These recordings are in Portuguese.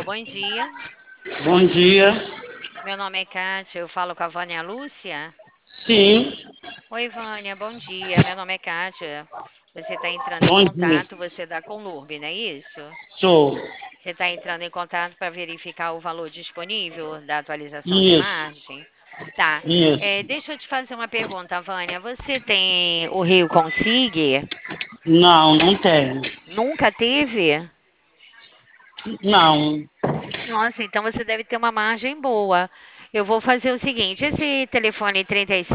bom dia. Bom dia. Meu nome é Kátia, eu falo com a Vânia Lúcia. Sim, Oi, Vânia, bom dia. Meu nome é Kátia. Você está entrando em bom dia. contato, você é da Conlurb, não é isso? Sou. Você está entrando em contato para verificar o valor disponível da atualização de Isso, margem? Tá. isso. Deixa eu te fazer uma pergunta, Vânia. Você tem o Rio Consigue? Não, não tenho. Nunca teve? Não. Nossa, então você deve ter uma margem boa. Eu vou fazer o seguinte: esse telefone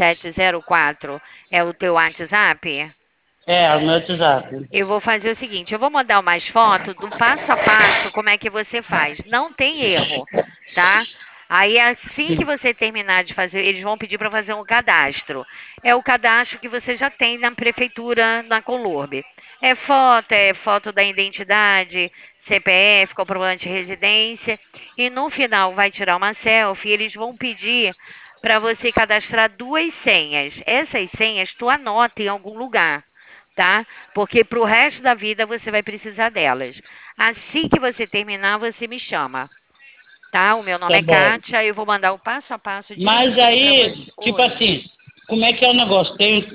3704 é o teu WhatsApp? É, o meu WhatsApp. Eu vou fazer o seguinte: eu vou mandar umas fotos do passo a passo, como é que você faz. Não tem erro, tá? Aí, assim que Sim. você terminar de fazer, eles vão pedir para fazer um cadastro. É o cadastro que você já tem na prefeitura, na Conlurb. É foto da identidade, CPF, comprovante de residência. E no final vai tirar uma selfie. E eles vão pedir para você cadastrar duas senhas. Essas senhas tu anota em algum lugar, tá? Porque para o resto da vida você vai precisar delas. Assim que você terminar, você me chama, tá? O meu nome Tá é bom. Kátia, eu vou mandar o passo a passo Mas direitinho para aí, você. tipo Oi. assim, como é que é o negócio?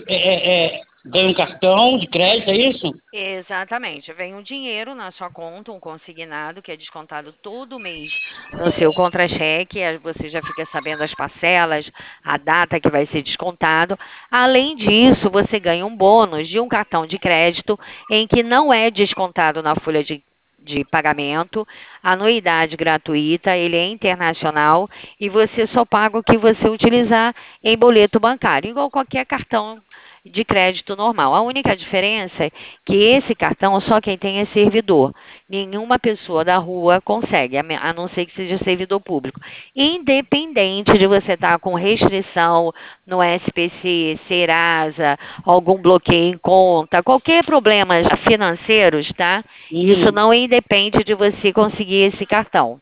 Ganha um cartão de crédito, é isso? Exatamente. Vem um dinheiro na sua conta, um consignado, que é descontado todo mês no seu contra-cheque. Aí você já fica sabendo as parcelas, a data que vai ser descontado. Além disso, você ganha um bônus de um cartão de crédito em que não é descontado na folha de pagamento, anuidade gratuita, ele é internacional e você só paga o que você utilizar em boleto bancário, igual qualquer cartão de crédito normal. A única diferença é que esse cartão só quem tem é servidor. Nenhuma pessoa da rua consegue, a não ser que seja servidor público. Independente de você estar com restrição no SPC, Serasa, algum bloqueio em conta, qualquer problema financeiros, tá? Isso Uhum, não independe de você conseguir esse cartão.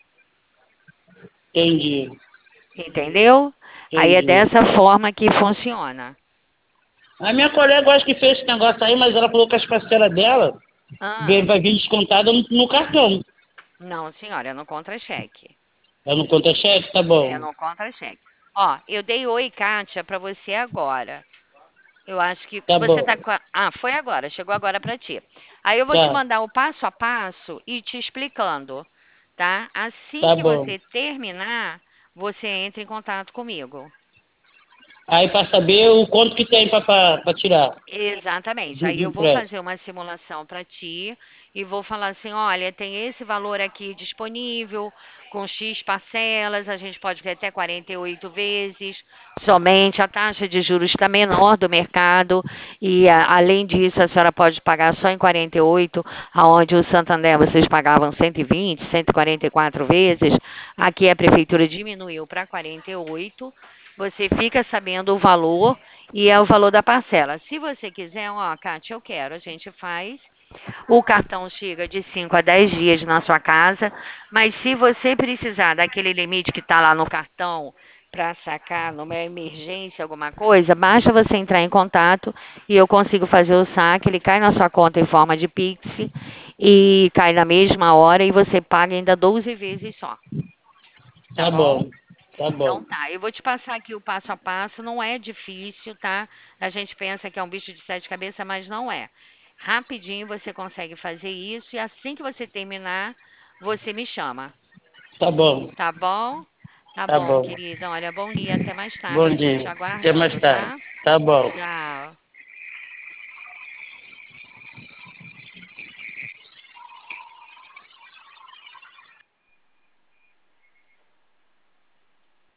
entendi, Entendeu? Aí é entendi. dessa forma que funciona. A minha colega acho que fez esse negócio aí, mas ela falou que as parcelas dela Ah, vai vir descontada no cartão. não, senhora, é no contra-cheque. É no conta-cheque? Tá É bom. no contra-cheque. Ó, eu dei oi, Kátia, pra você agora. Eu acho que Tá você bom. tá com a... Ah, foi agora, chegou agora pra ti. Aí eu vou te Tá, mandar o passo a passo e te explicando, tá? Assim tá que bom. você terminar, você entra em contato comigo. Aí para saber o quanto que tem para tirar Exatamente. Aí do eu vou empréstimo. fazer uma simulação para ti e vou falar assim: olha, tem esse valor aqui disponível, com X parcelas, a gente pode ver até 48 vezes. Somente a taxa de juros está menor do mercado, e além disso, a senhora pode pagar só em 48, aonde o Santander vocês pagavam 120, 144 vezes. Aqui a prefeitura diminuiu para 48. Você fica sabendo o valor e é o valor da parcela. Se você quiser, ó, Kátia, eu quero, a gente faz. O cartão chega de 5 a 10 dias na sua casa, mas se você precisar daquele limite que está lá no cartão para sacar numa emergência, alguma coisa, basta você entrar em contato e eu consigo fazer o saque. Ele cai na sua conta em forma de Pix e cai na mesma hora e você paga ainda 12 vezes só, tá Tá bom? bom, tá bom, Então tá, eu vou te passar aqui o passo a passo, não é difícil, tá? A gente pensa que é um bicho de sete cabeças, mas não é. Rapidinho você consegue fazer isso e assim que você terminar, você me chama, tá bom, tá bom? Tá tá bom, bom. querida. Olha, bom dia, até mais tarde. Bom Fico dia. te Até mais aguardando, tarde. tá? Tá bom. Tchau.